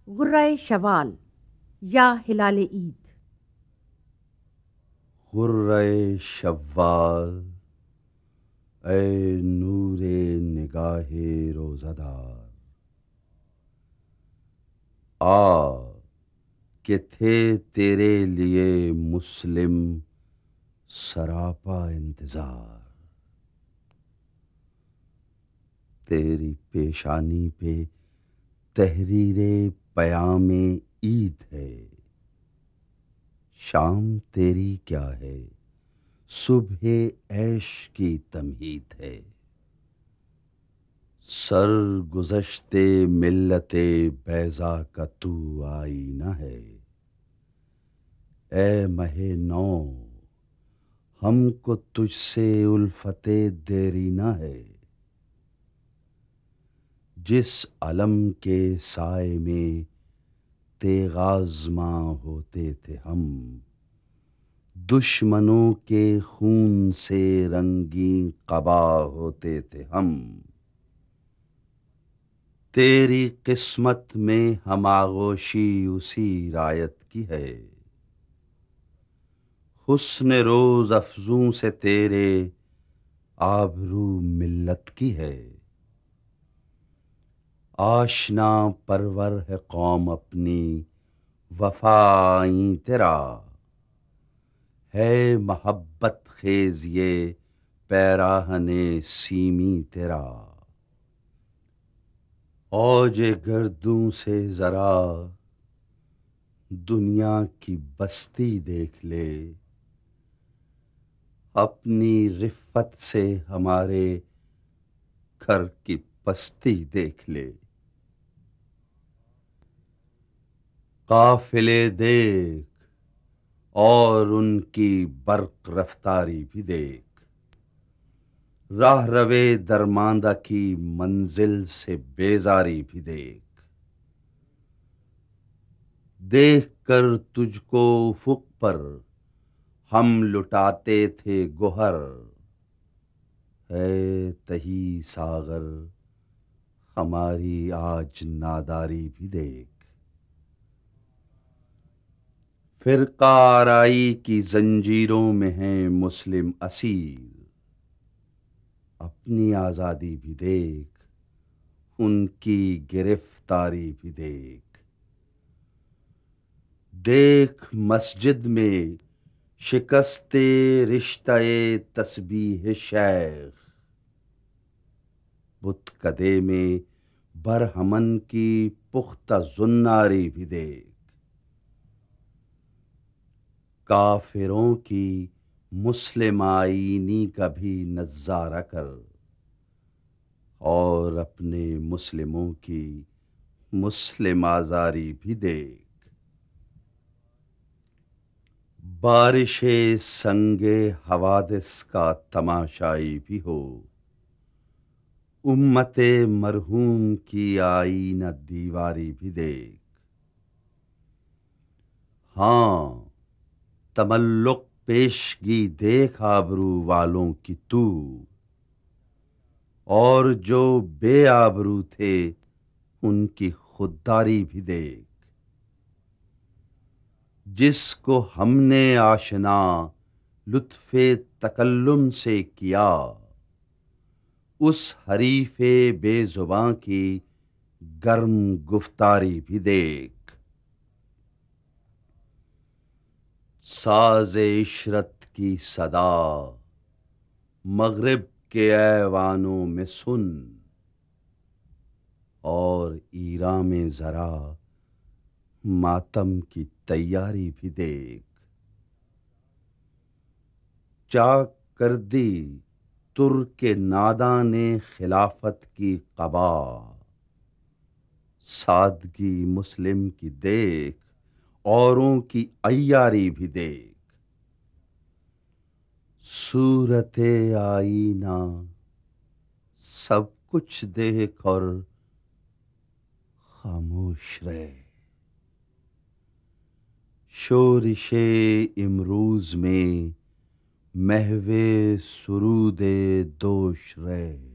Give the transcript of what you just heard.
غرہ شوال یا ہلال عید۔ غرہ شوال، اے نور نگاہ روزہ دار، آ کہ تھے تیرے لیے مسلم سراپا انتظار۔ تیری پیشانی پہ تحریر پیام عید ہے، شام تیری کیا ہے، صبح عیش کی تمہید ہے۔ سر گزشتے ملت بیضا کا تو آئینہ ہے، اے مہ نو ہم کو تجھ سے الفت دیرینہ ہے۔ جس علم کے سائے میں تیغ آزماں ہوتے تھے ہم، دشمنوں کے خون سے رنگیں قبا ہوتے تھے ہم۔ تیری قسمت میں ہم آغوشی اسی رایت کی ہے، حسن روز افزوں سے تیرے آبرو ملت کی ہے۔ آشنا پرور ہے قوم اپنی وفا آئیں تیرا، ہے محبت خیز یہ پیراہن سیمی تیرا۔ اوج گردوں سے ذرا دنیا کی بستی دیکھ لے، اپنی رفت سے ہمارے گھر کی پستی دیکھ لے۔ قافلے دیکھ اور ان کی برق رفتاری بھی دیکھ، راہ روے درماندہ کی منزل سے بیزاری بھی دیکھ۔ دیکھ کر تجھ کو افق پر ہم لٹاتے تھے گوہر، ہے تہی ساغر ہماری آج ناداری بھی دیکھ۔ فرقہ آرائی کی زنجیروں میں ہیں مسلم اسیر، اپنی آزادی بھی دیکھ ان کی گرفتاری بھی دیکھ۔ دیکھ مسجد میں شکست رشتہ تسبیح شیخ، بت کدے میں برہمن کی پختہ زناری بھی دیکھ۔ کافروں کی مسلم آئینی کا بھی نظارہ کر، اور اپنے مسلموں کی مسلم آزاری بھی دیکھ۔ بارش سنگ حوادث کا تماشائی بھی ہو، امت مرحوم کی آئینہ دیواری بھی دیکھ۔ ہاں تملق پیشگی دیکھ آبرو والوں کی تو، اور جو بے آبرو تھے ان کی خودداری بھی دیکھ۔ جس کو ہم نے آشنا لطف تکلم سے کیا، اس حریف بے زباں کی گرم گفتاری بھی دیکھ۔ ساز عشرت کی صدا مغرب کے ایوانوں میں سن، اور ایراں میں ذرا ماتم کی تیاری بھی دیکھ۔ چاک کر دی ترک ناداں نے خلافت کی قبا، سادگی مسلم کی دیکھ اوروں کی عیاری بھی دیکھ۔ صورت آئینہ سب کچھ دیکھ اور خاموش رہ، شورش امروز میں محو سرود دوش رہ۔